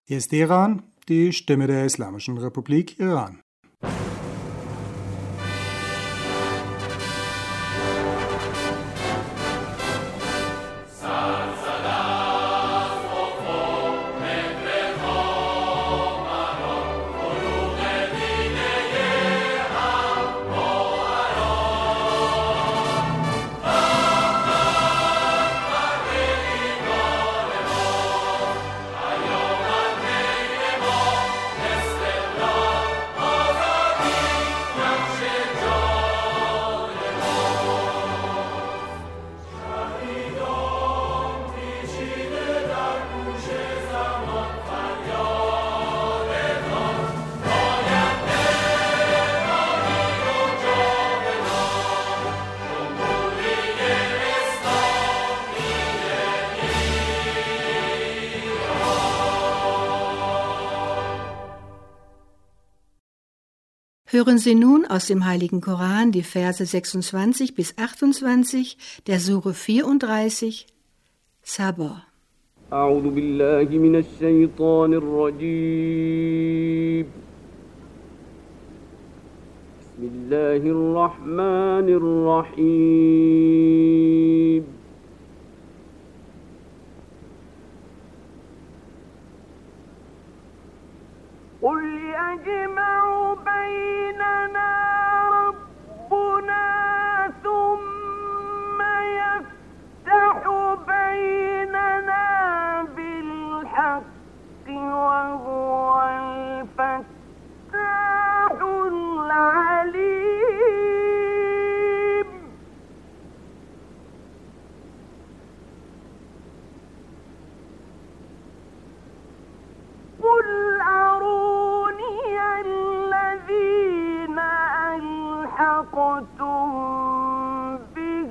Hier ist Teheran, die Stimme der Islamischen Republik Iran. Hören Sie nun aus dem Heiligen Koran die Verse 26 bis 28 der Sure 34, Sabr. أعوذ بالله من الشيطان الرجيم بسم الله الرحمن الرحيم قل يجمع بيننا ربنا ثم يفتح بيننا بالحق وهو الفتاح العليم قل أروني الذين ألحقتم به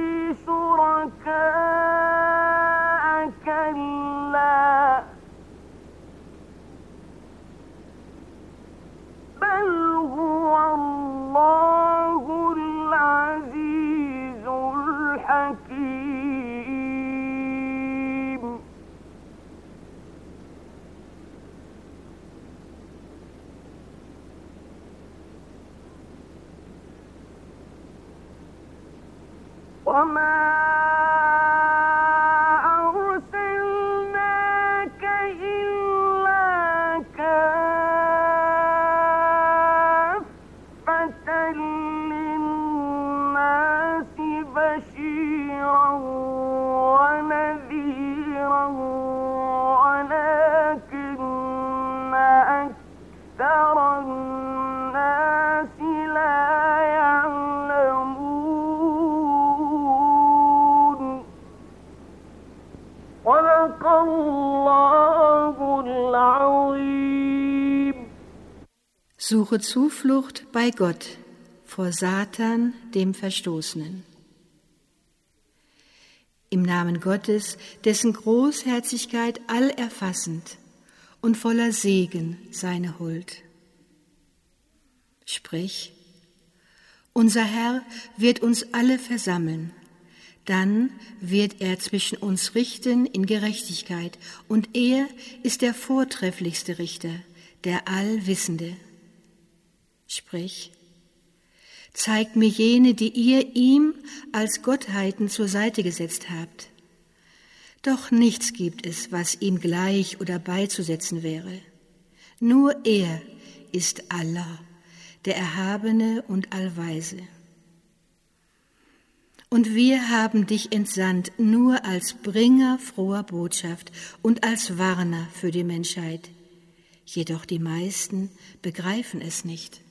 شركاء كلا بل هو الله العزيز الحكيم وما أرسلناك إلا كافة للناس بشيرا ونذيرا ولكن أكثر الناس لا يعلمون صدق الله العظيم. Suche Zuflucht bei Gott vor Satan, dem Verstoßenen. Im Namen Gottes, dessen Großherzigkeit allerfassend und voller Segen seine Huld. Sprich, unser Herr wird uns alle versammeln, dann wird er zwischen uns richten in Gerechtigkeit, und er ist der vortrefflichste Richter, der Allwissende. Sprich, zeigt mir jene, die ihr ihm als Gottheiten zur Seite gesetzt habt. Doch nichts gibt es, was ihm gleich oder beizusetzen wäre. Nur er ist Allah, der Erhabene und Allweise. Und wir haben dich entsandt nur als Bringer froher Botschaft und als Warner für die Menschheit. Jedoch die meisten begreifen es nicht.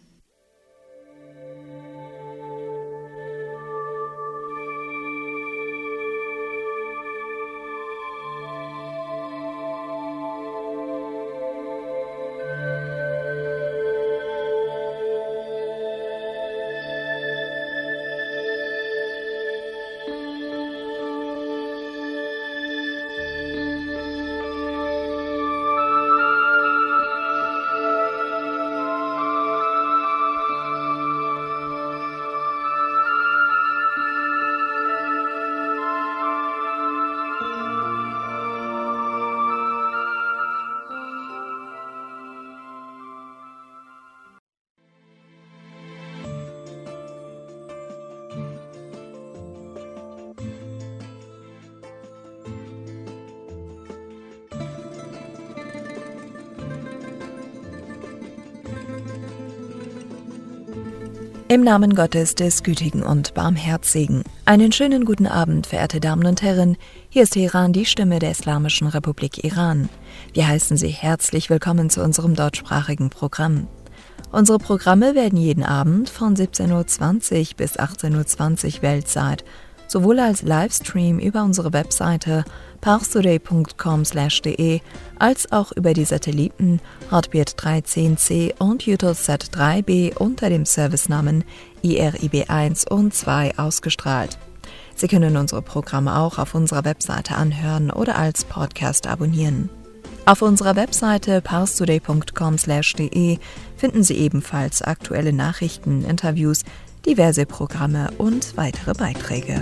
Im Namen Gottes des Gütigen und Barmherzigen. Einen schönen guten Abend, verehrte Damen und Herren. Hier ist Teheran, die Stimme der Islamischen Republik Iran. Wir heißen Sie herzlich willkommen zu unserem deutschsprachigen Programm. Unsere Programme werden jeden Abend von 17:20 Uhr bis 18:20 Uhr Weltzeit sowohl als Livestream über unsere Webseite parstoday.com/de als auch über die Satelliten Hotbird 13C und Eutelsat 3B unter dem Servicenamen IRIB1 und 2 ausgestrahlt. Sie können unsere Programme auch auf unserer Webseite anhören oder als Podcast abonnieren. Auf unserer Webseite parstoday.com/de finden Sie ebenfalls aktuelle Nachrichten, Interviews, diverse Programme und weitere Beiträge.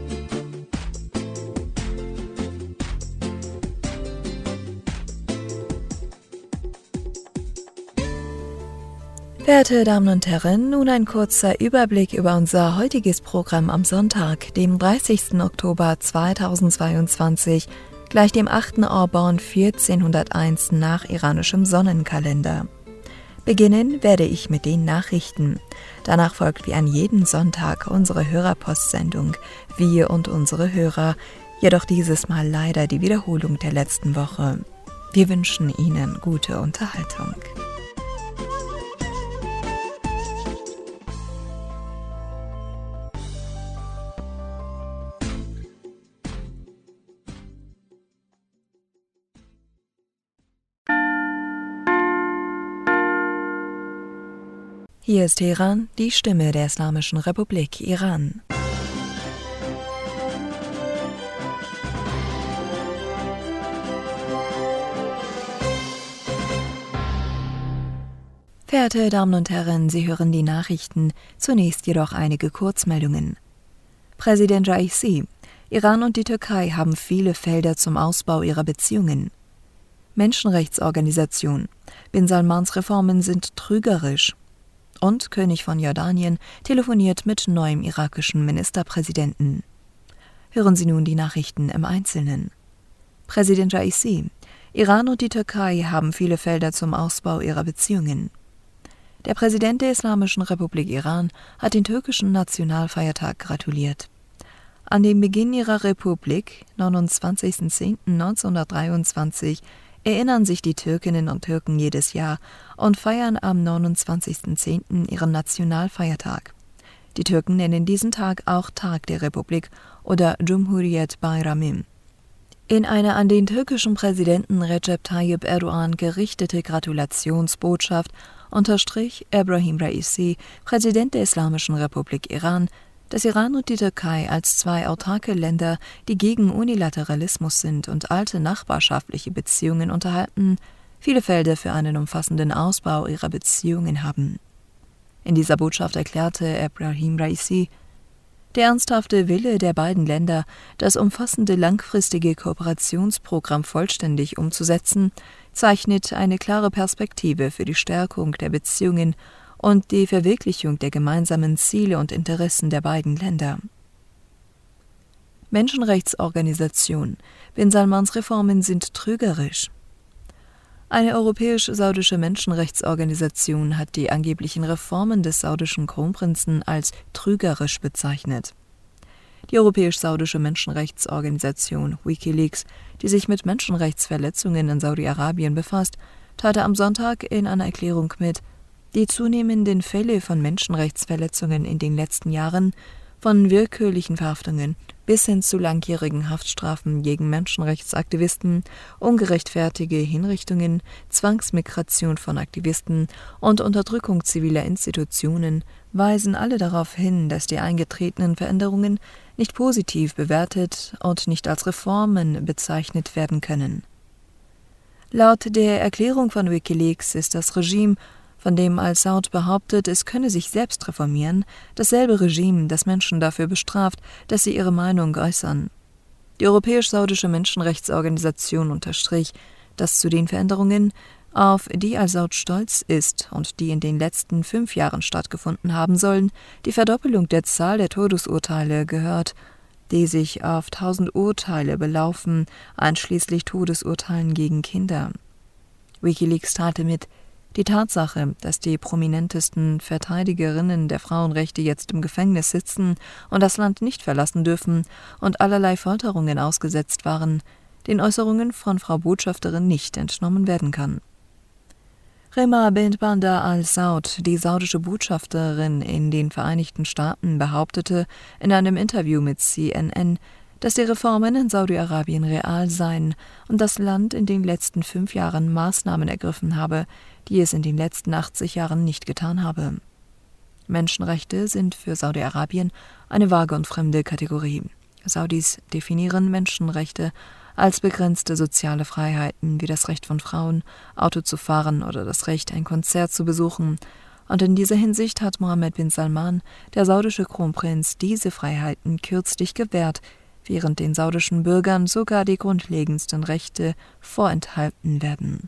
Verehrte Damen und Herren, nun ein kurzer Überblick über unser heutiges Programm am Sonntag, dem 30. Oktober 2022, gleich dem 8. Orban 1401 nach iranischem Sonnenkalender. Beginnen werde ich mit den Nachrichten. Danach folgt wie an jeden Sonntag unsere Hörerpostsendung Wir und unsere Hörer, jedoch dieses Mal leider die Wiederholung der letzten Woche. Wir wünschen Ihnen gute Unterhaltung. Hier ist Teheran, die Stimme der Islamischen Republik Iran. Verehrte Damen und Herren, Sie hören die Nachrichten, zunächst jedoch einige Kurzmeldungen. Präsident Raisi: Iran und die Türkei haben viele Felder zum Ausbau ihrer Beziehungen. Menschenrechtsorganisation: Bin Salmans Reformen sind trügerisch. Und König von Jordanien telefoniert mit neuem irakischen Ministerpräsidenten. Hören Sie nun die Nachrichten im Einzelnen. Präsident Raisi: Iran und die Türkei haben viele Felder zum Ausbau ihrer Beziehungen. Der Präsident der Islamischen Republik Iran hat den türkischen Nationalfeiertag gratuliert. An dem Beginn ihrer Republik, 29.10.1923, erinnern sich die Türkinnen und Türken jedes Jahr und feiern am 29.10. ihren Nationalfeiertag. Die Türken nennen diesen Tag auch Tag der Republik oder Cumhuriyet Bayramı. In einer an den türkischen Präsidenten Recep Tayyip Erdogan gerichtete Gratulationsbotschaft unterstrich Ebrahim Raisi, Präsident der Islamischen Republik Iran, dass Iran und die Türkei als zwei autarke Länder, die gegen Unilateralismus sind und alte nachbarschaftliche Beziehungen unterhalten, viele Felder für einen umfassenden Ausbau ihrer Beziehungen haben. In dieser Botschaft erklärte Ebrahim Raisi: Der ernsthafte Wille der beiden Länder, das umfassende langfristige Kooperationsprogramm vollständig umzusetzen, zeichnet eine klare Perspektive für die Stärkung der Beziehungen und die Verwirklichung der gemeinsamen Ziele und Interessen der beiden Länder. Menschenrechtsorganisation: Bin Salmans Reformen sind trügerisch. Eine europäisch-saudische Menschenrechtsorganisation hat die angeblichen Reformen des saudischen Kronprinzen als trügerisch bezeichnet. Die europäisch-saudische Menschenrechtsorganisation WikiLeaks, die sich mit Menschenrechtsverletzungen in Saudi-Arabien befasst, teilte am Sonntag in einer Erklärung mit: Die zunehmenden Fälle von Menschenrechtsverletzungen in den letzten Jahren, von willkürlichen Verhaftungen bis hin zu langjährigen Haftstrafen gegen Menschenrechtsaktivisten, ungerechtfertige Hinrichtungen, Zwangsmigration von Aktivisten und Unterdrückung ziviler Institutionen, weisen alle darauf hin, dass die eingetretenen Veränderungen nicht positiv bewertet und nicht als Reformen bezeichnet werden können. Laut der Erklärung von WikiLeaks ist das Regime, von dem al-Saud behauptet, es könne sich selbst reformieren, dasselbe Regime, das Menschen dafür bestraft, dass sie ihre Meinung äußern. Die europäisch-saudische Menschenrechtsorganisation unterstrich, dass zu den Veränderungen, auf die al-Saud stolz ist und die in den letzten 5 Jahren stattgefunden haben sollen, die Verdoppelung der Zahl der Todesurteile gehört, die sich auf 1000 Urteile belaufen, einschließlich Todesurteilen gegen Kinder. WikiLeaks teilte mit: Die Tatsache, dass die prominentesten Verteidigerinnen der Frauenrechte jetzt im Gefängnis sitzen und das Land nicht verlassen dürfen und allerlei Folterungen ausgesetzt waren, den Äußerungen von Frau Botschafterin nicht entnommen werden kann. Rima bint Bandar al-Saud, die saudische Botschafterin in den Vereinigten Staaten, behauptete in einem Interview mit CNN, dass die Reformen in Saudi-Arabien real seien und das Land in den letzten 5 Jahren Maßnahmen ergriffen habe, die es in den letzten 80 Jahren nicht getan habe. Menschenrechte sind für Saudi-Arabien eine vage und fremde Kategorie. Saudis definieren Menschenrechte als begrenzte soziale Freiheiten wie das Recht von Frauen, Auto zu fahren oder das Recht, ein Konzert zu besuchen. Und in dieser Hinsicht hat Mohammed bin Salman, der saudische Kronprinz, diese Freiheiten kürzlich gewährt, während den saudischen Bürgern sogar die grundlegendsten Rechte vorenthalten werden.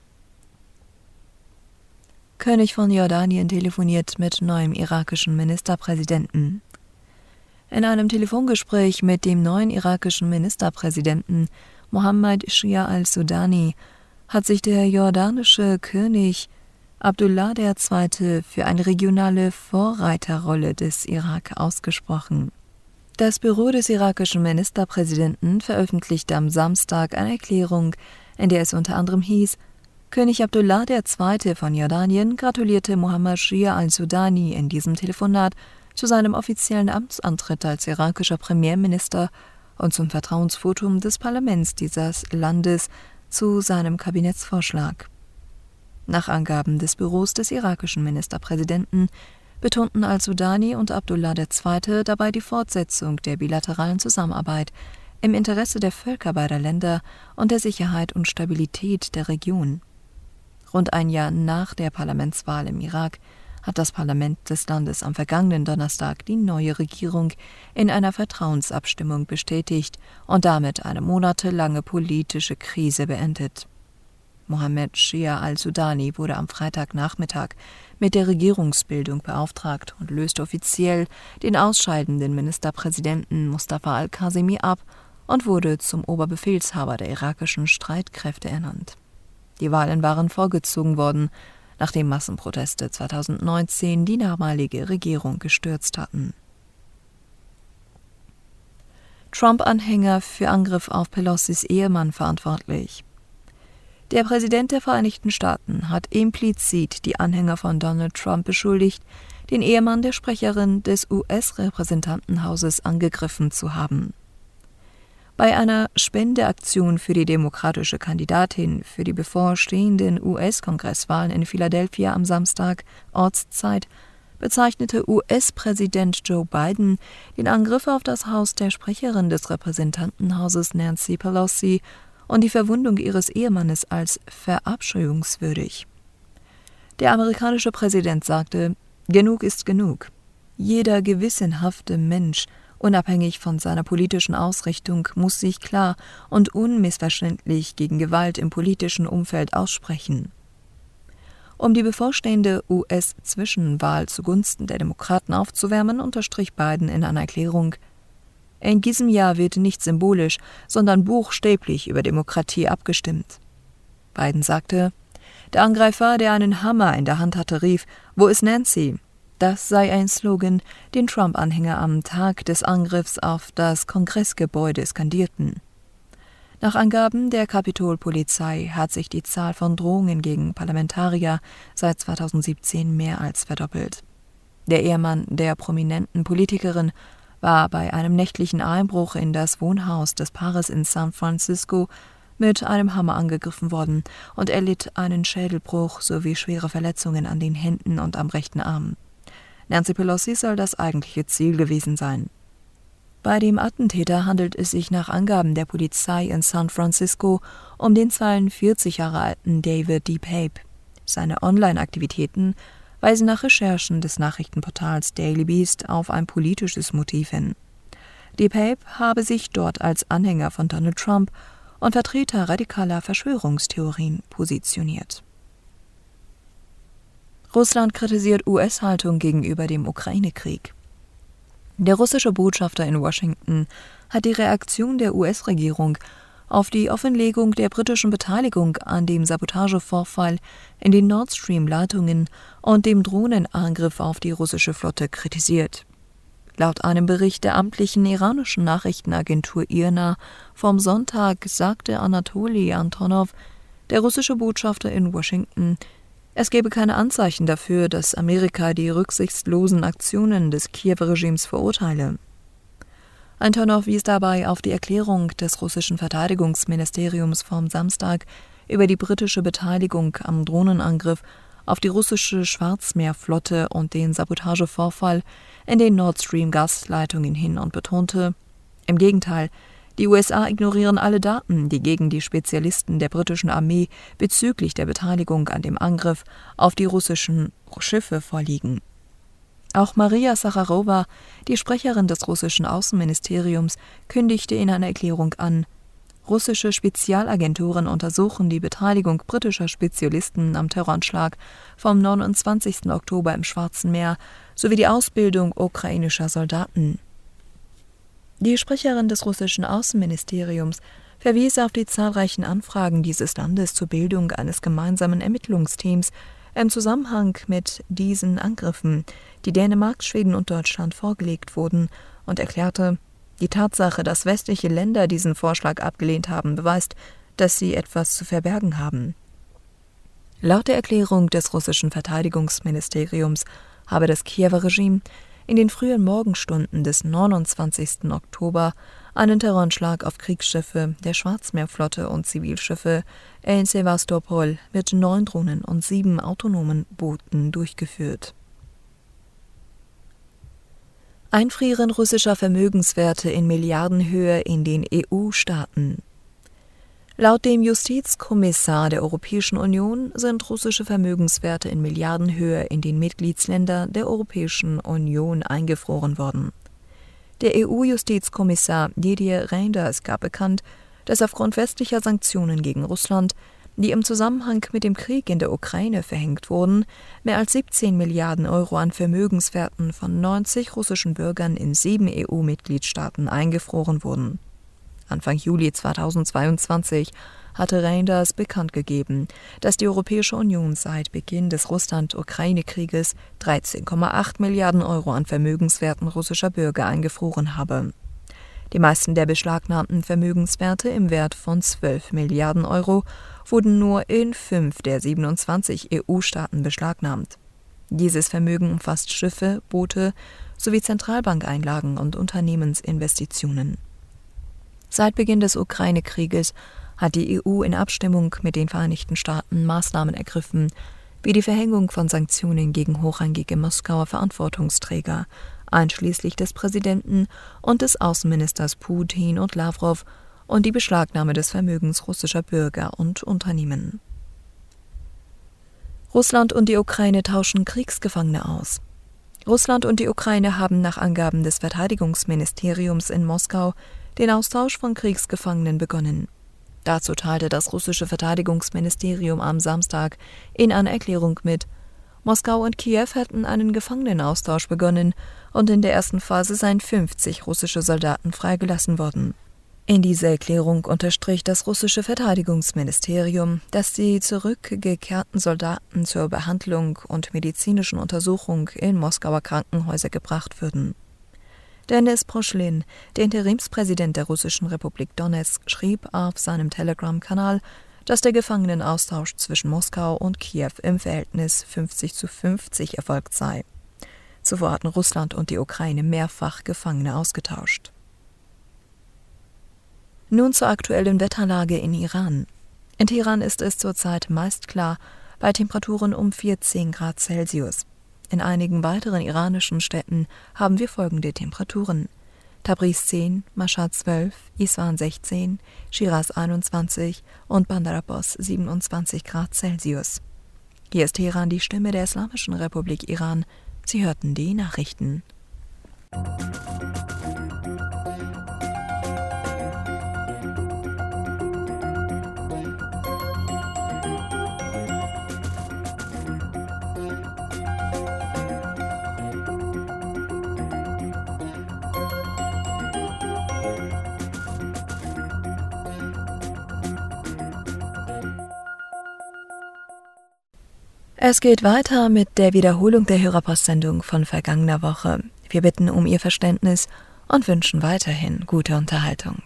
König von Jordanien telefoniert mit neuem irakischen Ministerpräsidenten. In einem Telefongespräch mit dem neuen irakischen Ministerpräsidenten Mohammed Shia al-Sudani hat sich der jordanische König Abdullah II. Für eine regionale Vorreiterrolle des Irak ausgesprochen. Das Büro des irakischen Ministerpräsidenten veröffentlichte am Samstag eine Erklärung, in der es unter anderem hieß, König Abdullah II. Von Jordanien gratulierte Mohammed Shia al-Sudani in diesem Telefonat zu seinem offiziellen Amtsantritt als irakischer Premierminister und zum Vertrauensvotum des Parlaments dieses Landes zu seinem Kabinettsvorschlag. Nach Angaben des Büros des irakischen Ministerpräsidenten betonten al-Sudani und Abdullah II. Dabei die Fortsetzung der bilateralen Zusammenarbeit im Interesse der Völker beider Länder und der Sicherheit und Stabilität der Region. Rund ein Jahr nach der Parlamentswahl im Irak hat das Parlament des Landes am vergangenen Donnerstag die neue Regierung in einer Vertrauensabstimmung bestätigt und damit eine monatelange politische Krise beendet. Mohammed Shia al-Sudani wurde am Freitagnachmittag mit der Regierungsbildung beauftragt und löste offiziell den ausscheidenden Ministerpräsidenten Mustafa al-Kazemi ab und wurde zum Oberbefehlshaber der irakischen Streitkräfte ernannt. Die Wahlen waren vorgezogen worden, nachdem Massenproteste 2019 die damalige Regierung gestürzt hatten. Trump-Anhänger für Angriff auf Pelosis Ehemann verantwortlich. Der Präsident der Vereinigten Staaten hat implizit die Anhänger von Donald Trump beschuldigt, den Ehemann der Sprecherin des US-Repräsentantenhauses angegriffen zu haben. Bei einer Spendeaktion für die demokratische Kandidatin für die bevorstehenden US-Kongresswahlen in Philadelphia am Samstag, Ortszeit, bezeichnete US-Präsident Joe Biden den Angriff auf das Haus der Sprecherin des Repräsentantenhauses Nancy Pelosi und die Verwundung ihres Ehemannes als verabscheuungswürdig. Der amerikanische Präsident sagte, genug ist genug. Jeder gewissenhafte Mensch, unabhängig von seiner politischen Ausrichtung, muss sich klar und unmissverständlich gegen Gewalt im politischen Umfeld aussprechen. Um die bevorstehende US-Zwischenwahl zugunsten der Demokraten aufzuwärmen, unterstrich Biden in einer Erklärung, in diesem Jahr wird nicht symbolisch, sondern buchstäblich über Demokratie abgestimmt. Biden sagte, der Angreifer, der einen Hammer in der Hand hatte, rief, wo ist Nancy? Das sei ein Slogan, den Trump-Anhänger am Tag des Angriffs auf das Kongressgebäude skandierten. Nach Angaben der Kapitolpolizei hat sich die Zahl von Drohungen gegen Parlamentarier seit 2017 mehr als verdoppelt. Der Ehemann der prominenten Politikerin war bei einem nächtlichen Einbruch in das Wohnhaus des Paares in San Francisco mit einem Hammer angegriffen worden und erlitt einen Schädelbruch sowie schwere Verletzungen an den Händen und am rechten Arm. Nancy Pelosi soll das eigentliche Ziel gewesen sein. Bei dem Attentäter handelt es sich nach Angaben der Polizei in San Francisco um den 42 Jahre alten David D. Pape. Seine Online-Aktivitäten weisen nach Recherchen des Nachrichtenportals Daily Beast auf ein politisches Motiv hin. D. Pape habe sich dort als Anhänger von Donald Trump und Vertreter radikaler Verschwörungstheorien positioniert. Russland kritisiert US-Haltung gegenüber dem Ukraine-Krieg. Der russische Botschafter in Washington hat die Reaktion der US-Regierung auf die Offenlegung der britischen Beteiligung an dem Sabotagevorfall in den Nord Stream-Leitungen und dem Drohnenangriff auf die russische Flotte kritisiert. Laut einem Bericht der amtlichen iranischen Nachrichtenagentur IRNA vom Sonntag sagte Anatoli Antonov, der russische Botschafter in Washington, es gebe keine Anzeichen dafür, dass Amerika die rücksichtslosen Aktionen des Kiew-Regimes verurteile. Antonov wies dabei auf die Erklärung des russischen Verteidigungsministeriums vom Samstag über die britische Beteiligung am Drohnenangriff auf die russische Schwarzmeerflotte und den Sabotagevorfall in den Nord Stream-Gasleitungen hin und betonte, im Gegenteil, die USA ignorieren alle Daten, die gegen die Spezialisten der britischen Armee bezüglich der Beteiligung an dem Angriff auf die russischen Schiffe vorliegen. Auch Maria Sacharowa, die Sprecherin des russischen Außenministeriums, kündigte in einer Erklärung an, russische Spezialagenturen untersuchen die Beteiligung britischer Spezialisten am Terroranschlag vom 29. Oktober im Schwarzen Meer sowie die Ausbildung ukrainischer Soldaten. Die Sprecherin des russischen Außenministeriums verwies auf die zahlreichen Anfragen dieses Landes zur Bildung eines gemeinsamen Ermittlungsteams im Zusammenhang mit diesen Angriffen, die Dänemark, Schweden und Deutschland vorgelegt wurden, und erklärte, die Tatsache, dass westliche Länder diesen Vorschlag abgelehnt haben, beweist, dass sie etwas zu verbergen haben. Laut der Erklärung des russischen Verteidigungsministeriums habe das Kiewer Regime in den frühen Morgenstunden des 29. Oktober einen Terroranschlag auf Kriegsschiffe der Schwarzmeerflotte und Zivilschiffe in Sevastopol mit 9 Drohnen und 7 autonomen Booten durchgeführt. Einfrieren russischer Vermögenswerte in Milliardenhöhe in den EU-Staaten. Laut dem Justizkommissar der Europäischen Union sind russische Vermögenswerte in Milliardenhöhe in den Mitgliedsländern der Europäischen Union eingefroren worden. Der EU-Justizkommissar Didier Reynders gab bekannt, dass aufgrund westlicher Sanktionen gegen Russland, die im Zusammenhang mit dem Krieg in der Ukraine verhängt wurden, mehr als 17 Milliarden Euro an Vermögenswerten von 90 russischen Bürgern in 7 EU-Mitgliedstaaten eingefroren wurden. Anfang Juli 2022 hatte Reynders bekannt gegeben, dass die Europäische Union seit Beginn des Russland-Ukraine-Krieges 13,8 Milliarden Euro an Vermögenswerten russischer Bürger eingefroren habe. Die meisten der beschlagnahmten Vermögenswerte im Wert von 12 Milliarden Euro wurden nur in 5 der 27 EU-Staaten beschlagnahmt. Dieses Vermögen umfasst Schiffe, Boote sowie Zentralbankeinlagen und Unternehmensinvestitionen. Seit Beginn des Ukraine-Krieges hat die EU in Abstimmung mit den Vereinigten Staaten Maßnahmen ergriffen, wie die Verhängung von Sanktionen gegen hochrangige Moskauer Verantwortungsträger, einschließlich des Präsidenten und des Außenministers Putin und Lawrow, und die Beschlagnahme des Vermögens russischer Bürger und Unternehmen. Russland und die Ukraine tauschen Kriegsgefangene aus. Russland und die Ukraine haben nach Angaben des Verteidigungsministeriums in Moskau den Austausch von Kriegsgefangenen begonnen. Dazu teilte das russische Verteidigungsministerium am Samstag in einer Erklärung mit, Moskau und Kiew hätten einen Gefangenenaustausch begonnen und in der ersten Phase seien 50 russische Soldaten freigelassen worden. In dieser Erklärung unterstrich das russische Verteidigungsministerium, dass die zurückgekehrten Soldaten zur Behandlung und medizinischen Untersuchung in Moskauer Krankenhäuser gebracht würden. Denis Proschlin, der Interimspräsident der Russischen Republik Donezk, schrieb auf seinem Telegram-Kanal, dass der Gefangenenaustausch zwischen Moskau und Kiew im Verhältnis 50:50 erfolgt sei. Zuvor hatten Russland und die Ukraine mehrfach Gefangene ausgetauscht. Nun zur aktuellen Wetterlage in Iran. In Teheran ist es zurzeit meist klar, bei Temperaturen um 14 Grad Celsius. In einigen weiteren iranischen Städten haben wir folgende Temperaturen: Tabriz 10, Mashhad 12, Isfahan 16, Shiraz 21 und Bandar Abbas 27 Grad Celsius. Hier ist Teheran, die Stimme der Islamischen Republik Iran. Sie hörten die Nachrichten. Es geht weiter mit der Wiederholung der Hörerpostsendung von vergangener Woche. Wir bitten um Ihr Verständnis und wünschen weiterhin gute Unterhaltung.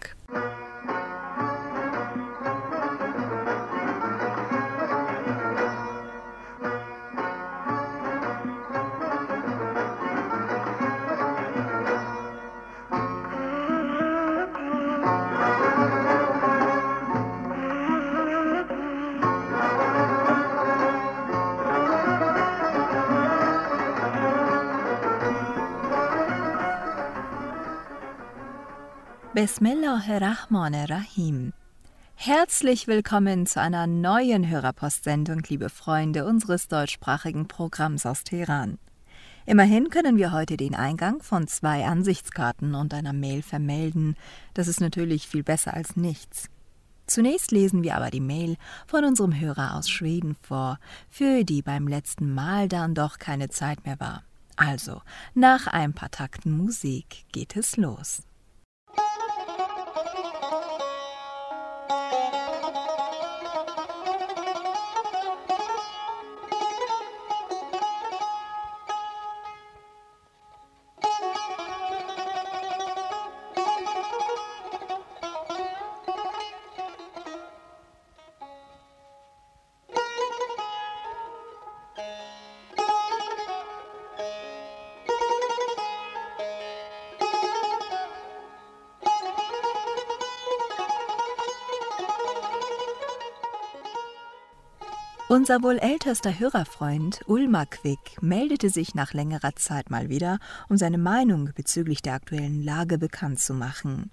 Bismillahirrahmanirrahim. Herzlich willkommen zu einer neuen Hörerpostsendung, liebe Freunde unseres deutschsprachigen Programms aus Teheran. Immerhin können wir heute den Eingang von 2 Ansichtskarten und einer Mail vermelden. Das ist natürlich viel besser als nichts. Zunächst lesen wir aber die Mail von unserem Hörer aus Schweden vor, für die beim letzten Mal dann doch keine Zeit mehr war. Also, nach ein paar Takten Musik geht es los. Unser wohl ältester Hörerfreund Ulma Quick meldete sich nach längerer Zeit mal wieder, um seine Meinung bezüglich der aktuellen Lage bekannt zu machen.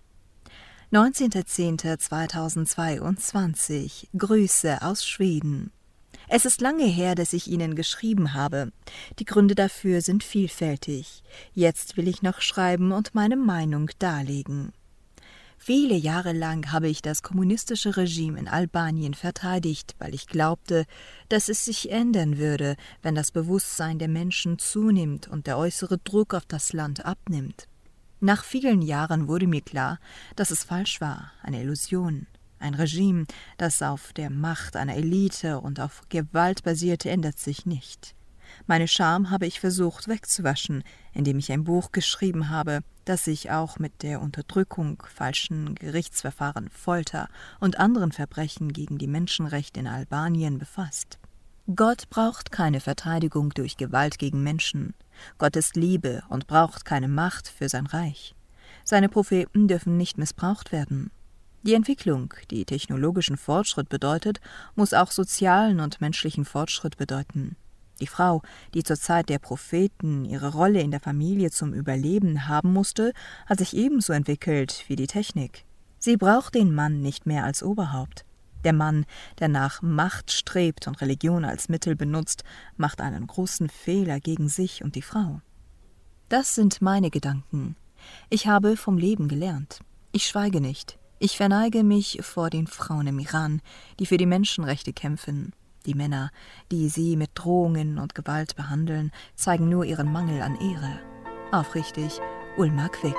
19.10.2022. Grüße aus Schweden. Es ist lange her, dass ich Ihnen geschrieben habe. Die Gründe dafür sind vielfältig. Jetzt will ich noch schreiben und meine Meinung darlegen. Viele Jahre lang habe ich das kommunistische Regime in Albanien verteidigt, weil ich glaubte, dass es sich ändern würde, wenn das Bewusstsein der Menschen zunimmt und der äußere Druck auf das Land abnimmt. Nach vielen Jahren wurde mir klar, dass es falsch war, eine Illusion. Ein Regime, das auf der Macht einer Elite und auf Gewalt basierte, ändert sich nicht. Meine Scham habe ich versucht wegzuwaschen, indem ich ein Buch geschrieben habe, das sich auch mit der Unterdrückung, falschen Gerichtsverfahren, Folter und anderen Verbrechen gegen die Menschenrechte in Albanien befasst. Gott braucht keine Verteidigung durch Gewalt gegen Menschen. Gott ist Liebe und braucht keine Macht für sein Reich. Seine Propheten dürfen nicht missbraucht werden. Die Entwicklung, die technologischen Fortschritt bedeutet, muss auch sozialen und menschlichen Fortschritt bedeuten. Die Frau, die zur Zeit der Propheten ihre Rolle in der Familie zum Überleben haben musste, hat sich ebenso entwickelt wie die Technik. Sie braucht den Mann nicht mehr als Oberhaupt. Der Mann, der nach Macht strebt und Religion als Mittel benutzt, macht einen großen Fehler gegen sich und die Frau. Das sind meine Gedanken. Ich habe vom Leben gelernt. Ich schweige nicht. Ich verneige mich vor den Frauen im Iran, die für die Menschenrechte kämpfen. Die Männer, die sie mit Drohungen und Gewalt behandeln, zeigen nur ihren Mangel an Ehre. Aufrichtig, Ulma Quick.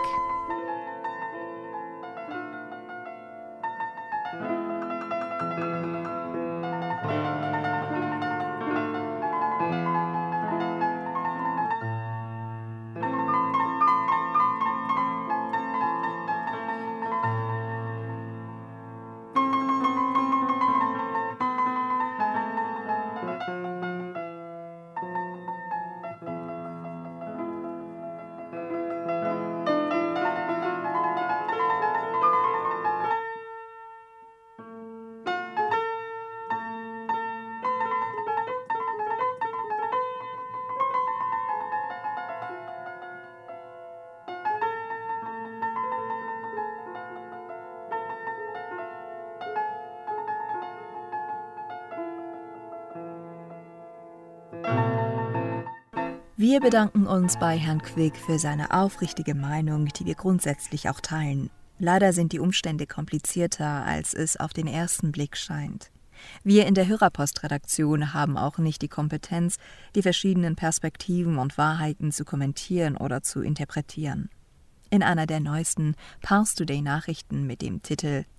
Wir bedanken uns bei Herrn Quick für seine aufrichtige Meinung, die wir grundsätzlich auch teilen. Leider sind die Umstände komplizierter, als es auf den ersten Blick scheint. Wir in der Hörerpostredaktion haben auch nicht die Kompetenz, die verschiedenen Perspektiven und Wahrheiten zu kommentieren oder zu interpretieren. In einer der neuesten Pars Today Nachrichten mit dem Titel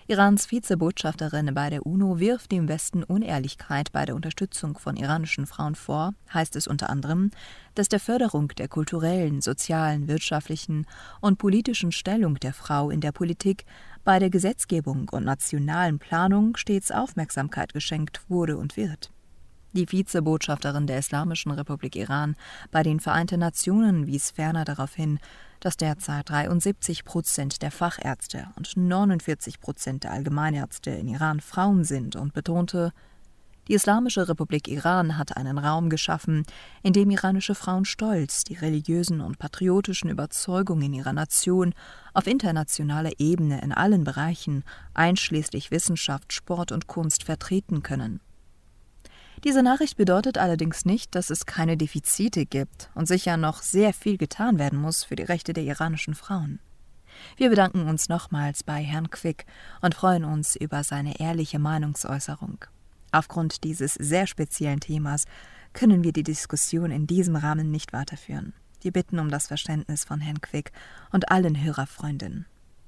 Irans Vizebotschafterin bei der UNO wirft dem Westen Unehrlichkeit bei der Unterstützung von iranischen Frauen vor, heißt es unter anderem, dass der Förderung der kulturellen, sozialen, wirtschaftlichen und politischen Stellung der Frau in der Politik bei der Gesetzgebung und nationalen Planung stets Aufmerksamkeit geschenkt wurde und wird. Die Vizebotschafterin der Islamischen Republik Iran bei den Vereinten Nationen wies ferner darauf hin, dass derzeit 73% der Fachärzte und 49% der Allgemeinärzte in Iran Frauen sind und betonte, die Islamische Republik Iran hat einen Raum geschaffen, in dem iranische Frauen stolz die religiösen und patriotischen Überzeugungen ihrer Nation auf internationaler Ebene in allen Bereichen, einschließlich Wissenschaft, Sport und Kunst, vertreten können. Diese Nachricht bedeutet allerdings nicht, dass es keine Defizite gibt und sicher noch sehr viel getan werden muss für die Rechte der iranischen Frauen. Wir bedanken uns nochmals bei Herrn Quick und freuen uns über seine ehrliche Meinungsäußerung. Aufgrund dieses sehr speziellen Themas können wir die Diskussion in diesem Rahmen nicht weiterführen. Wir bitten um das Verständnis von Herrn Quick und allen Hörerfreunden.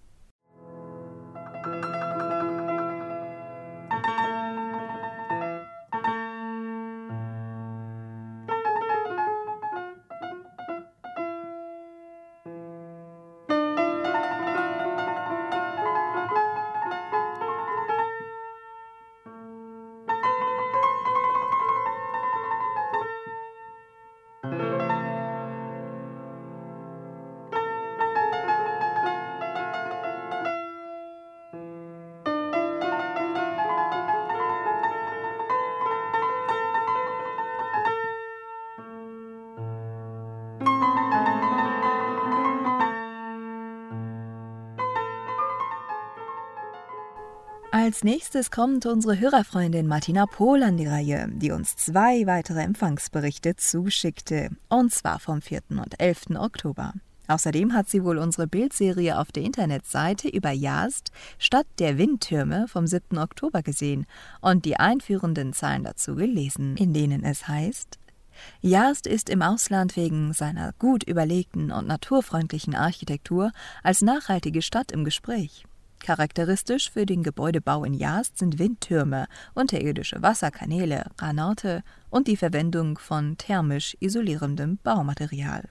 Als nächstes kommt unsere Hörerfreundin Martina Pohl an die Reihe, die uns 2 weitere Empfangsberichte zuschickte, und zwar vom 4. und 11. Oktober. Außerdem hat sie wohl unsere Bildserie auf der Internetseite über Yazd, Stadt der Windtürme, vom 7. Oktober gesehen und die einführenden Zeilen dazu gelesen, in denen es heißt: Yazd ist im Ausland wegen seiner gut überlegten und naturfreundlichen Architektur als nachhaltige Stadt im Gespräch. Charakteristisch für den Gebäudebau in Yazd sind Windtürme, unterirdische Wasserkanäle, Granate und die Verwendung von thermisch isolierendem Baumaterial.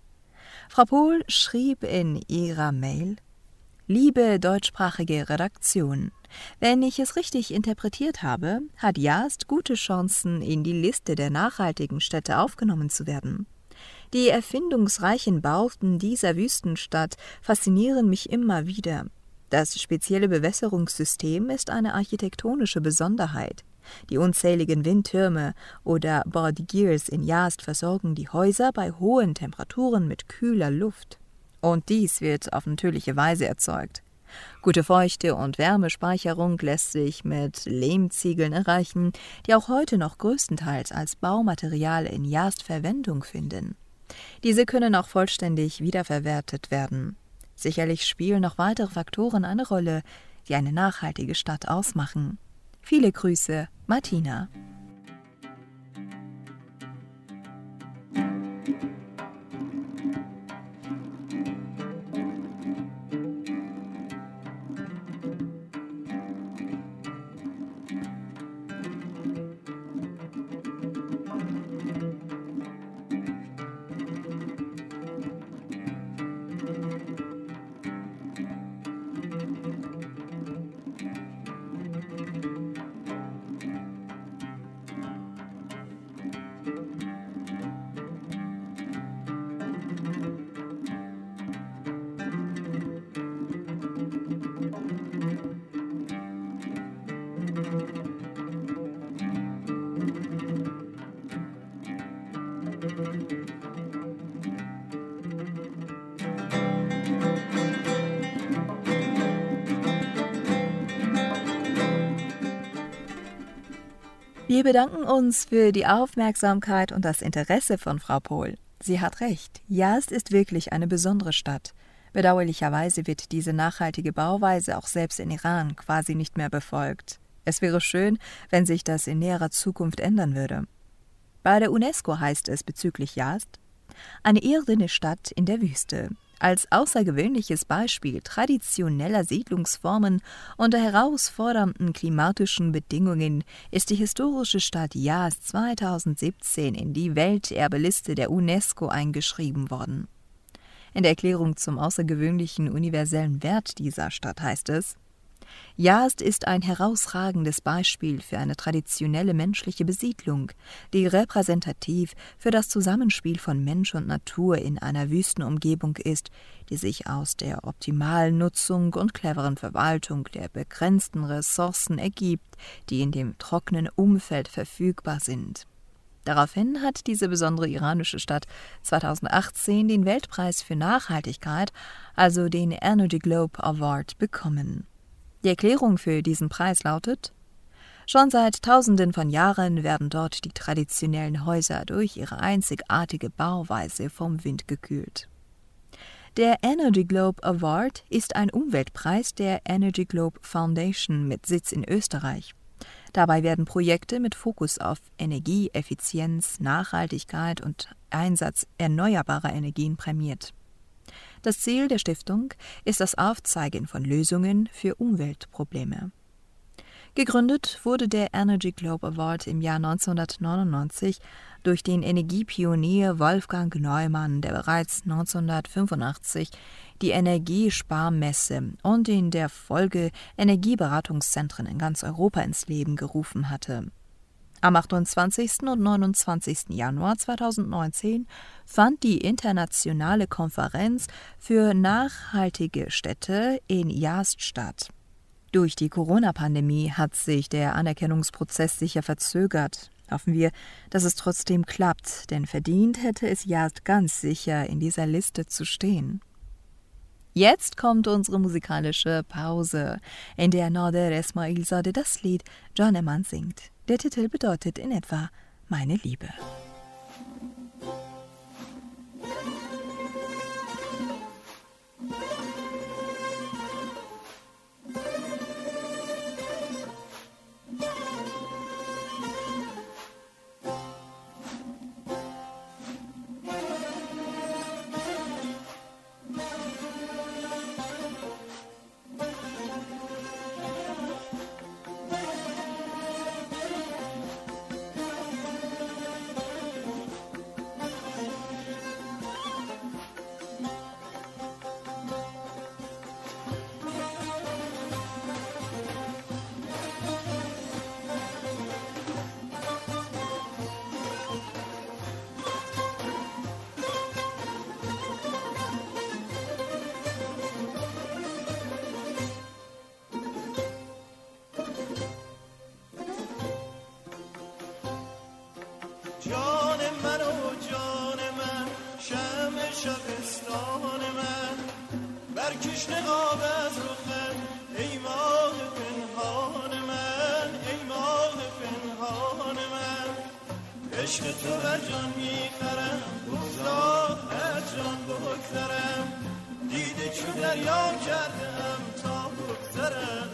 Frau Pohl schrieb in ihrer Mail: Liebe deutschsprachige Redaktion, wenn ich es richtig interpretiert habe, hat Yazd gute Chancen, in die Liste der nachhaltigen Städte aufgenommen zu werden. Die erfindungsreichen Bauten dieser Wüstenstadt faszinieren mich immer wieder. Das spezielle Bewässerungssystem ist eine architektonische Besonderheit. Die unzähligen Windtürme oder Bordigheirs in Yazd versorgen die Häuser bei hohen Temperaturen mit kühler Luft. Und dies wird auf natürliche Weise erzeugt. Gute Feuchte- und Wärmespeicherung lässt sich mit Lehmziegeln erreichen, die auch heute noch größtenteils als Baumaterial in Yazd Verwendung finden. Diese können auch vollständig wiederverwertet werden. Sicherlich spielen noch weitere Faktoren eine Rolle, die eine nachhaltige Stadt ausmachen. Viele Grüße, Martina. Wir bedanken uns für die Aufmerksamkeit und das Interesse von Frau Pohl. Sie hat recht, Yazd ist wirklich eine besondere Stadt. Bedauerlicherweise wird diese nachhaltige Bauweise auch selbst in Iran quasi nicht mehr befolgt. Es wäre schön, wenn sich das in näherer Zukunft ändern würde. Bei der UNESCO heißt es bezüglich Yazd: eine irdene Stadt in der Wüste, Als außergewöhnliches Beispiel traditioneller Siedlungsformen unter herausfordernden klimatischen Bedingungen ist die historische Stadt Yazd 2017 in die Welterbeliste der UNESCO eingeschrieben worden. In der Erklärung zum außergewöhnlichen universellen Wert dieser Stadt heißt es: Yazd ist ein herausragendes Beispiel für eine traditionelle menschliche Besiedlung, die repräsentativ für das Zusammenspiel von Mensch und Natur in einer Wüstenumgebung ist, die sich aus der optimalen Nutzung und cleveren Verwaltung der begrenzten Ressourcen ergibt, die in dem trockenen Umfeld verfügbar sind. Daraufhin hat diese besondere iranische Stadt 2018 den Weltpreis für Nachhaltigkeit, also den Energy Globe Award, bekommen. Die Erklärung für diesen Preis lautet: Schon seit Tausenden von Jahren werden dort die traditionellen Häuser durch ihre einzigartige Bauweise vom Wind gekühlt. Der Energy Globe Award ist ein Umweltpreis der Energy Globe Foundation mit Sitz in Österreich. Dabei werden Projekte mit Fokus auf Energieeffizienz, Nachhaltigkeit und Einsatz erneuerbarer Energien prämiert. Das Ziel der Stiftung ist das Aufzeigen von Lösungen für Umweltprobleme. Gegründet wurde der Energy Globe Award im Jahr 1999 durch den Energiepionier Wolfgang Neumann, der bereits 1985 die Energiesparmesse und in der Folge Energieberatungszentren in ganz Europa ins Leben gerufen hatte. Am 28. und 29. Januar 2019 fand die internationale Konferenz für nachhaltige Städte in Yazd statt. Durch die Corona-Pandemie hat sich der Anerkennungsprozess sicher verzögert. Hoffen wir, dass es trotzdem klappt, denn verdient hätte es Yazd ganz sicher, in dieser Liste zu stehen. Jetzt kommt unsere musikalische Pause, in der Nader Esmailzadeh das Lied Caneman singt. Der Titel bedeutet in etwa »Meine Liebe«. شبستان من برکش نقاب از رخم ای ماه پنهان من ای ماه پنهان من عشق تو بر جان میخرم بگذار از جان بگذرم دیده چو دریا کردم تا بگذرم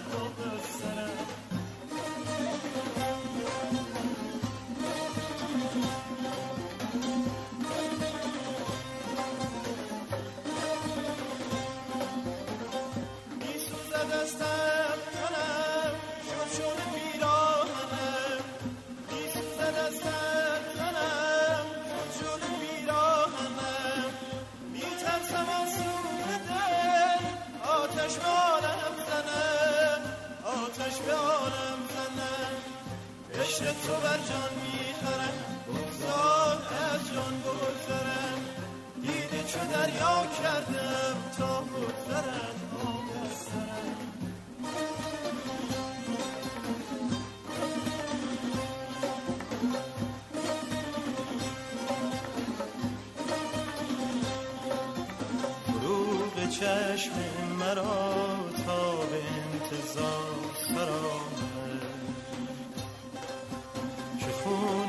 تو بر جان میخرم بگذار از جان بگذرم دیده چو دریا کردم تا بگذرم فروغ چشم مرا تا به انتظار سرا خون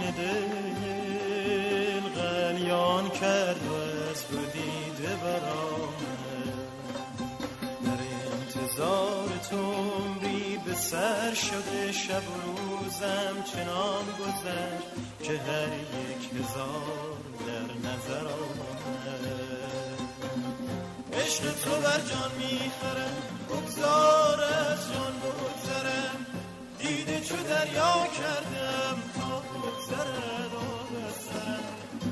دل غلیان کرد و از تو دیده برآمد در انتظار تو عمری به سر شده شب و روزم چنان گذشت که هر یک هزار در نظر آمد عشق تو بر جان میخرم بگذار از جان بگذرم دیده چو دریا کردم تا بگذرد آب از سرم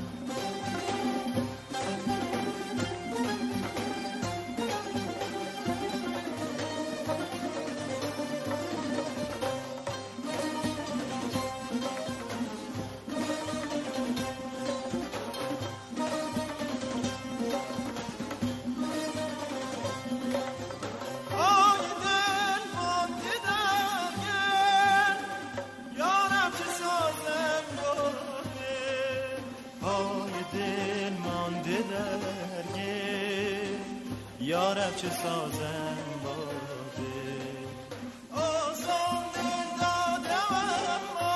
یارب چه سازم باده آسان دل دادم اما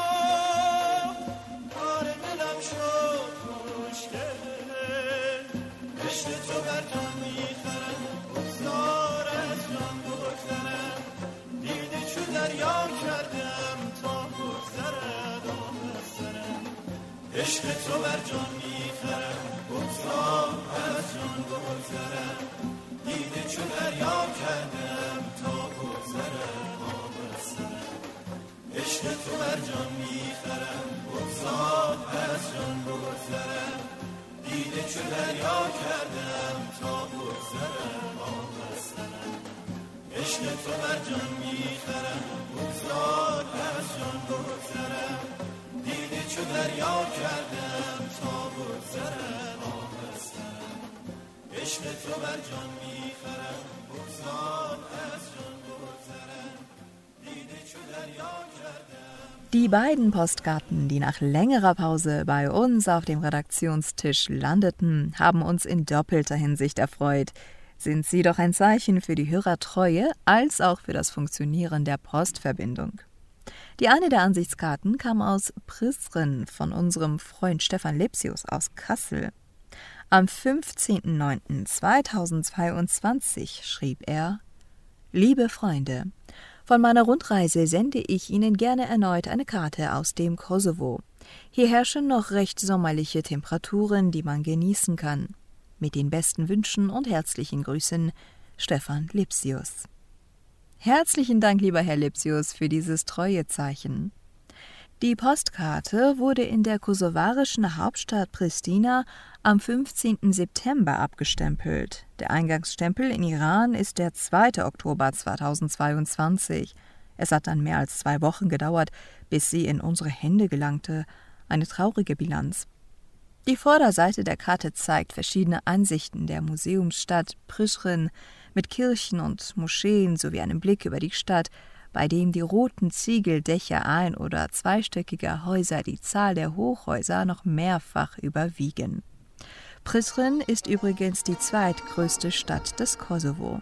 کار دلم شد مشکل عشق تو بر جان میخرم بگذار از جان بگذرم دیده چو دریا کردم تا بگذرد آب از سرم عشق تو بر جان میخرم بگذار از جان بگذرم دیده چو دریا کردم تا بگذرد آب از سرم عشق تو بر جان میخرم بگذار از جان بگذرم دیده چو دریا کردم تا بگذرد آب از سرم عشق تو بر جان میخرم بگذار از جان بگذرم دیده چو دریا کردم تا بگذرد آب از سرم عشق تو بر جان میخرم بگذار از جان بگذرم دیده چو دریا کردم. Die beiden Postkarten, die nach längerer Pause bei uns auf dem Redaktionstisch landeten, haben uns in doppelter Hinsicht erfreut. Sind sie doch ein Zeichen für die Hörertreue als auch für das Funktionieren der Postverbindung. Die eine der Ansichtskarten kam aus Prizren von unserem Freund Stefan Lepsius aus Kassel. Am 15.09.2022 schrieb er: Liebe Freunde, von meiner Rundreise sende ich Ihnen gerne erneut eine Karte aus dem Kosovo. Hier herrschen noch recht sommerliche Temperaturen, die man genießen kann. Mit den besten Wünschen und herzlichen Grüßen, Stefan Lepsius. Herzlichen Dank, lieber Herr Lepsius, für dieses Treuezeichen. Die Postkarte wurde in der kosovarischen Hauptstadt Pristina am 15. September abgestempelt. Der Eingangsstempel in Iran ist der 2. Oktober 2022. Es hat dann mehr als 2 Wochen gedauert, bis sie in unsere Hände gelangte. Eine traurige Bilanz. Die Vorderseite der Karte zeigt verschiedene Ansichten der Museumsstadt Prizren mit Kirchen und Moscheen sowie einem Blick über die Stadt, bei dem die roten Ziegeldächer ein- oder zweistöckiger Häuser die Zahl der Hochhäuser noch mehrfach überwiegen. Prizren ist übrigens die zweitgrößte Stadt des Kosovo.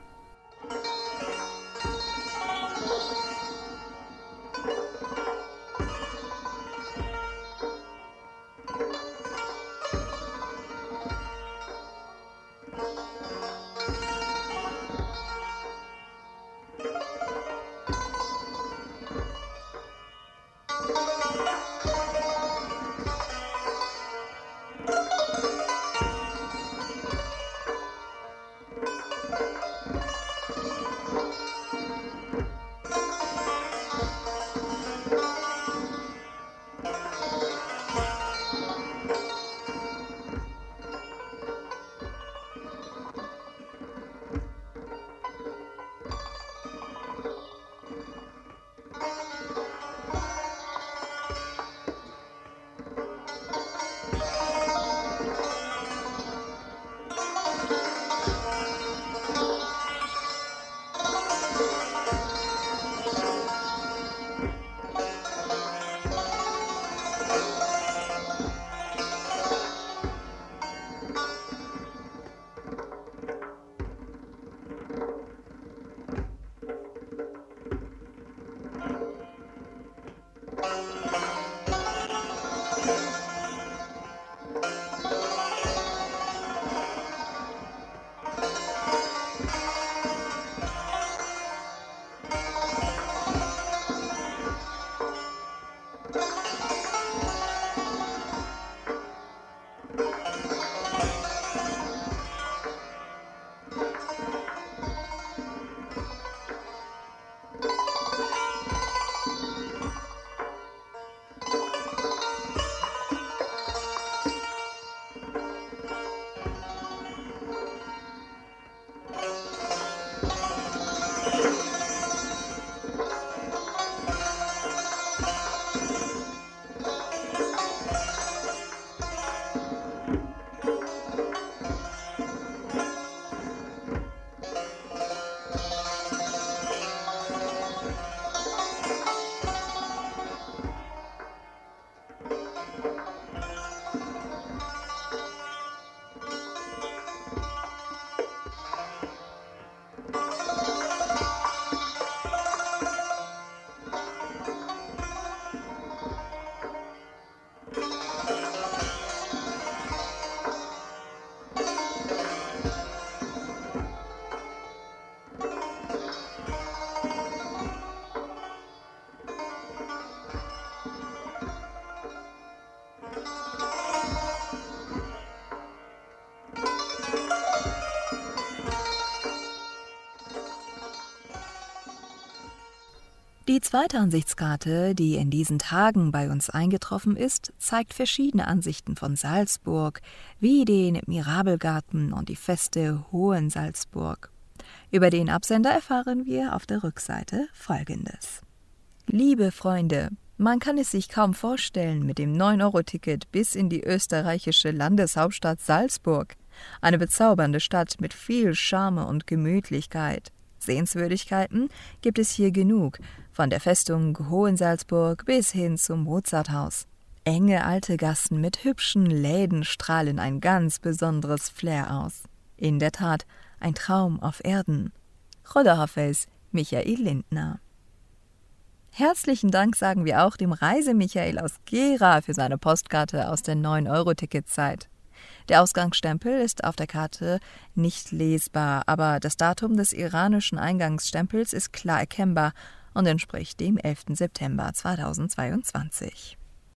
Die zweite Ansichtskarte, die in diesen Tagen bei uns eingetroffen ist, zeigt verschiedene Ansichten von Salzburg, wie den Mirabelgarten und die Feste Hohensalzburg. Über den Absender erfahren wir auf der Rückseite Folgendes. Liebe Freunde, man kann es sich kaum vorstellen mit dem 9-Euro-Ticket bis in die österreichische Landeshauptstadt Salzburg. Eine bezaubernde Stadt mit viel Charme und Gemütlichkeit. Sehenswürdigkeiten gibt es hier genug, von der Festung Hohensalzburg bis hin zum Mozarthaus. Enge alte Gassen mit hübschen Läden strahlen ein ganz besonderes Flair aus. In der Tat ein Traum auf Erden. Rodderhoffels, Michael Lindner. Herzlichen Dank sagen wir auch dem Reise-Michael aus Gera für seine Postkarte aus der 9-Euro-Ticket-Zeit. Der Ausgangsstempel ist auf der Karte nicht lesbar, aber das Datum des iranischen Eingangsstempels ist klar erkennbar und entspricht dem 11. September 2022.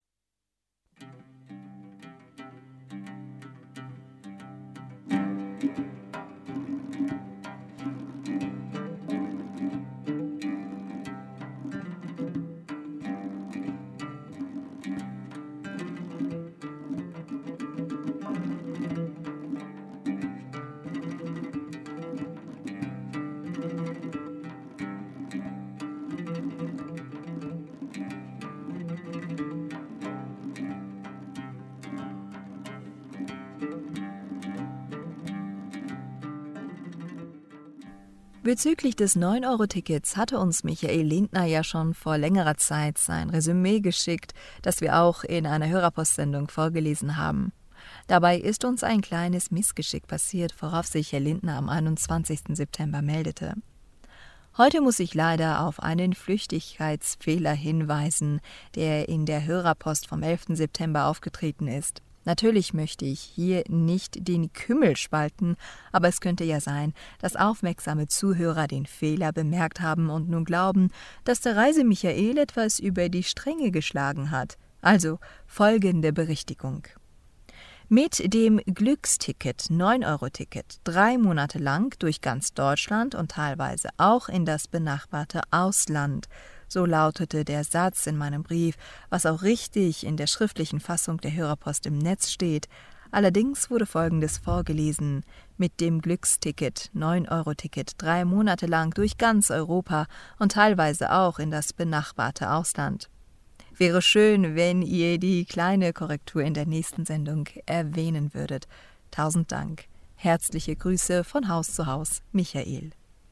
Bezüglich des 9-Euro-Tickets hatte uns Michael Lindner ja schon vor längerer Zeit sein Resümee geschickt, das wir auch in einer Hörerpostsendung vorgelesen haben. Dabei ist uns ein kleines Missgeschick passiert, worauf sich Herr Lindner am 21. September meldete. Heute muss ich leider auf einen Flüchtigkeitsfehler hinweisen, der in der Hörerpost vom 11. September aufgetreten ist. Natürlich möchte ich hier nicht den Kümmel spalten, aber es könnte ja sein, dass aufmerksame Zuhörer den Fehler bemerkt haben und nun glauben, dass der Reise-Michael etwas über die Stränge geschlagen hat. Also folgende Berichtigung. Mit dem Glücksticket, 9-Euro-Ticket, 3 Monate lang durch ganz Deutschland und teilweise auch in das benachbarte Ausland. So lautete der Satz in meinem Brief, was auch richtig in der schriftlichen Fassung der Hörerpost im Netz steht. Allerdings wurde Folgendes vorgelesen: Mit dem Glücksticket, 9-Euro-Ticket, 3 Monate lang durch ganz Europa und teilweise auch in das benachbarte Ausland. Wäre schön, wenn ihr die kleine Korrektur in der nächsten Sendung erwähnen würdet. 1000 Dank. Herzliche Grüße von Haus zu Haus, Michael.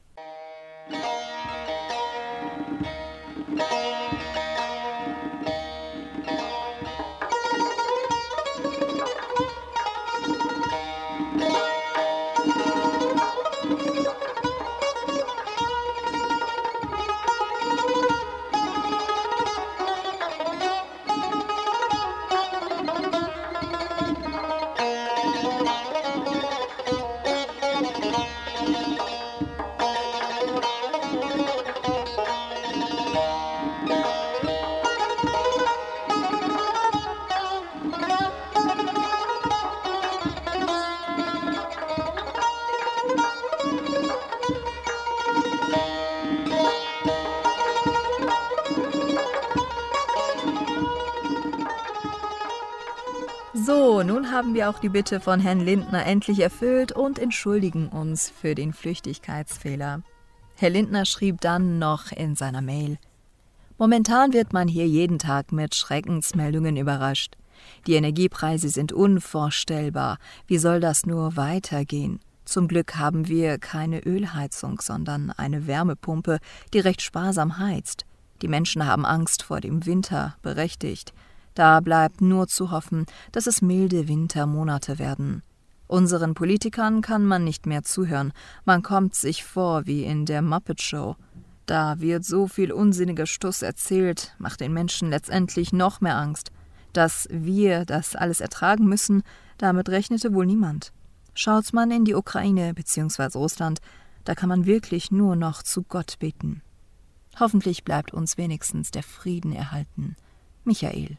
So, nun haben wir auch die Bitte von Herrn Lindner endlich erfüllt und entschuldigen uns für den Flüchtigkeitsfehler. Herr Lindner schrieb dann noch in seiner Mail: Momentan wird man hier jeden Tag mit Schreckensmeldungen überrascht. Die Energiepreise sind unvorstellbar. Wie soll das nur weitergehen? Zum Glück haben wir keine Ölheizung, sondern eine Wärmepumpe, die recht sparsam heizt. Die Menschen haben Angst vor dem Winter, berechtigt. Da bleibt nur zu hoffen, dass es milde Wintermonate werden. Unseren Politikern kann man nicht mehr zuhören. Man kommt sich vor wie in der Muppet Show. Da wird so viel unsinniger Stuss erzählt, macht den Menschen letztendlich noch mehr Angst. Dass wir das alles ertragen müssen, damit rechnete wohl niemand. Schaut man in die Ukraine bzw. Russland, da kann man wirklich nur noch zu Gott beten. Hoffentlich bleibt uns wenigstens der Frieden erhalten. Michael.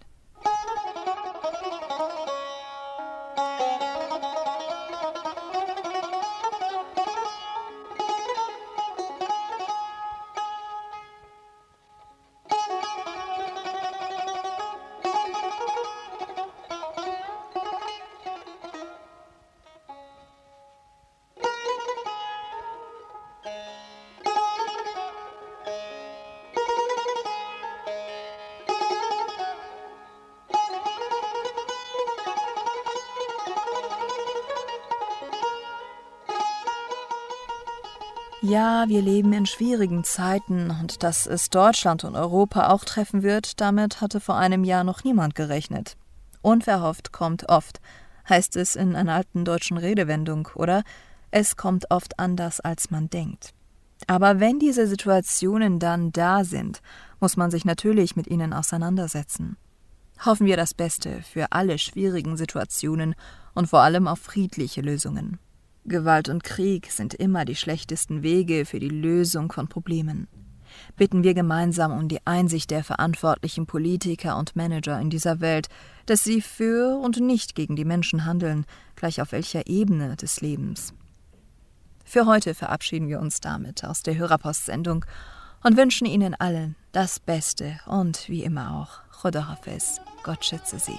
Ja, wir leben in schwierigen Zeiten und dass es Deutschland und Europa auch treffen wird, damit hatte vor einem Jahr noch niemand gerechnet. Unverhofft kommt oft, heißt es in einer alten deutschen Redewendung, oder? Es kommt oft anders, als man denkt. Aber wenn diese Situationen dann da sind, muss man sich natürlich mit ihnen auseinandersetzen. Hoffen wir das Beste für alle schwierigen Situationen und vor allem auf friedliche Lösungen. Gewalt und Krieg sind immer die schlechtesten Wege für die Lösung von Problemen. Bitten wir gemeinsam um die Einsicht der verantwortlichen Politiker und Manager in dieser Welt, dass sie für und nicht gegen die Menschen handeln, gleich auf welcher Ebene des Lebens. Für heute verabschieden wir uns damit aus der Hörerpost-Sendung und wünschen Ihnen allen das Beste und wie immer auch Khoda Hafiz, Gott schütze Sie.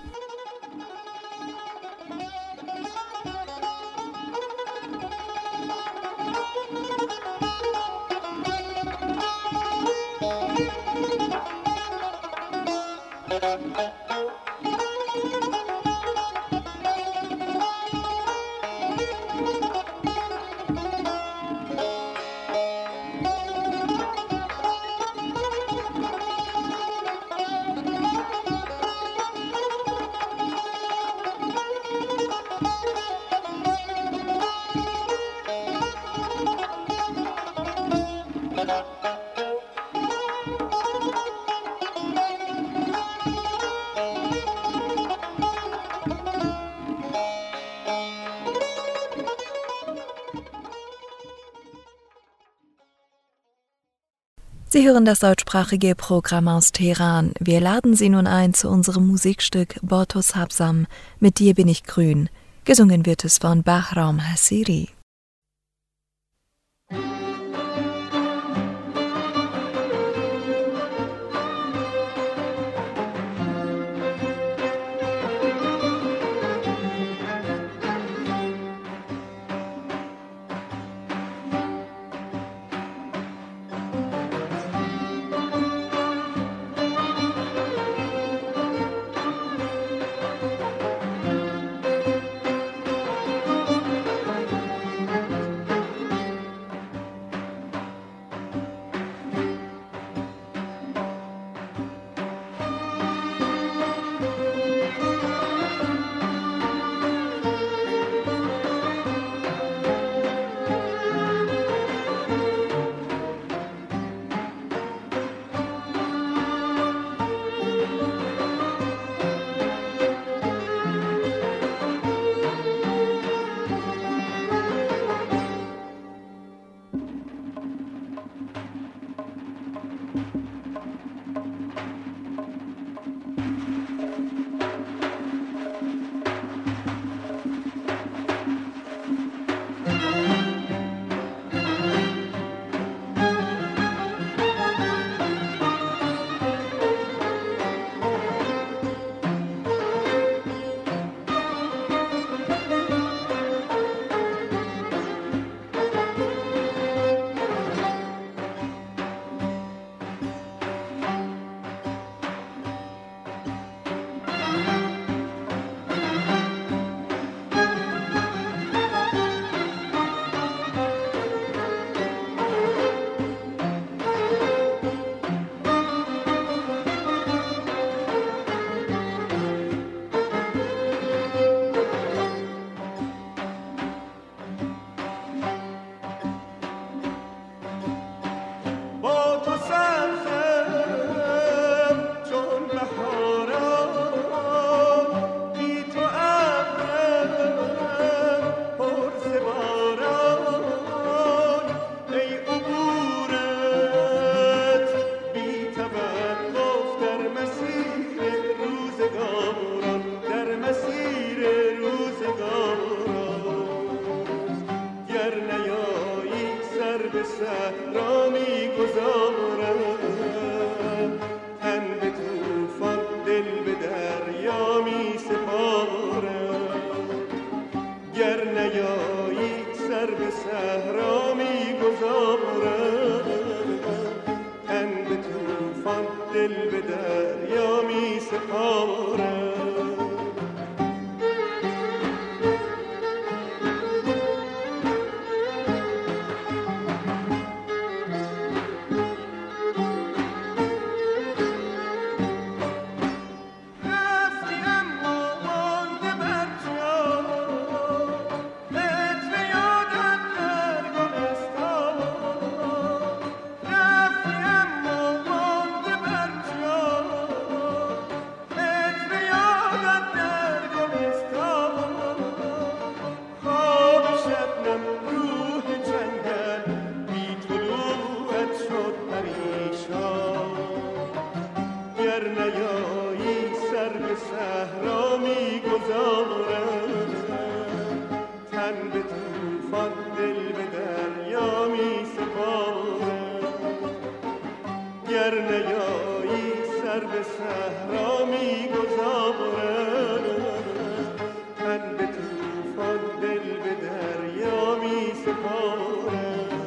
Sie hören das deutschsprachige Programm aus Teheran. Wir laden Sie nun ein zu unserem Musikstück Bortos Habsam, mit dir bin ich grün. Gesungen wird es von Bahram Hasiri. صحرا می‌گذارم تن به طوفان دل به دریا می‌سپارم گر نیایی سر به صحرا می‌گذارم تن به طوفان دل به دریا می‌سپارم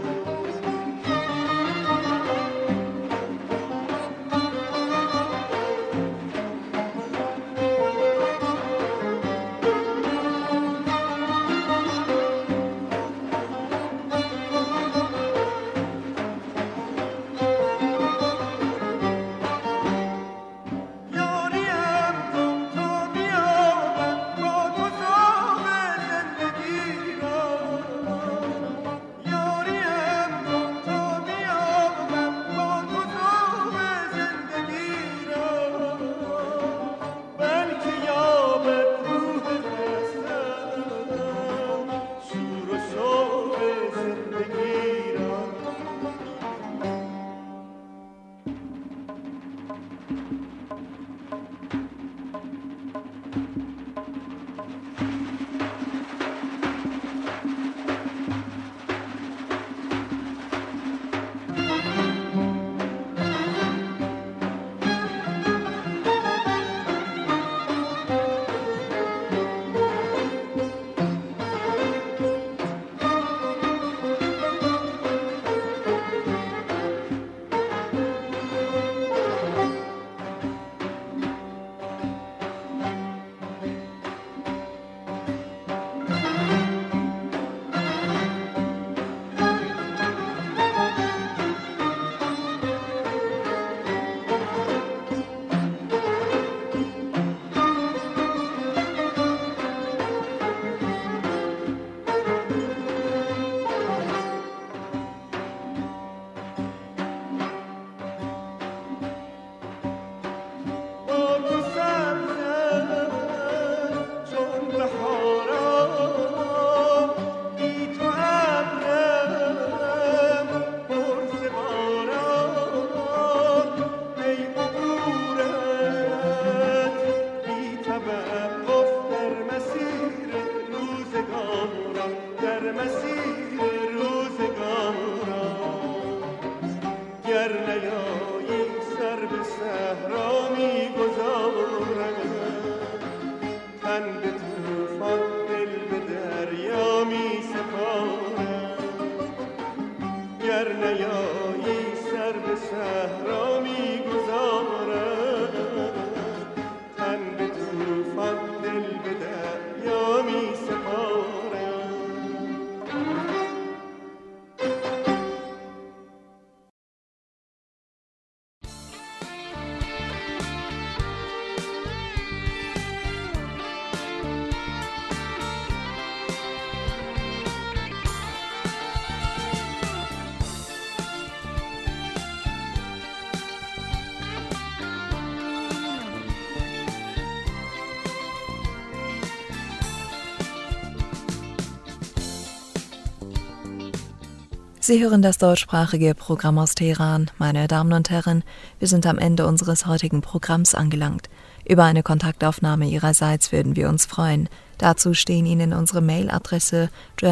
Sie hören das deutschsprachige Programm aus Teheran. Meine Damen und Herren, wir sind am Ende unseres heutigen Programms angelangt. Über eine Kontaktaufnahme Ihrerseits würden wir uns freuen. Dazu stehen Ihnen unsere Mailadresse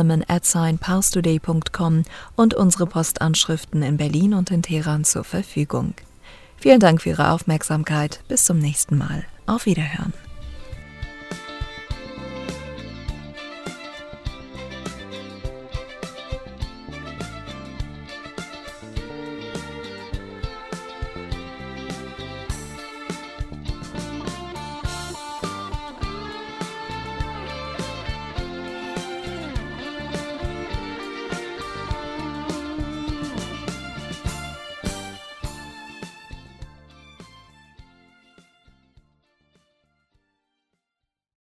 german@parstoday.com und unsere Postanschriften in Berlin und in Teheran zur Verfügung. Vielen Dank für Ihre Aufmerksamkeit. Bis zum nächsten Mal. Auf Wiederhören.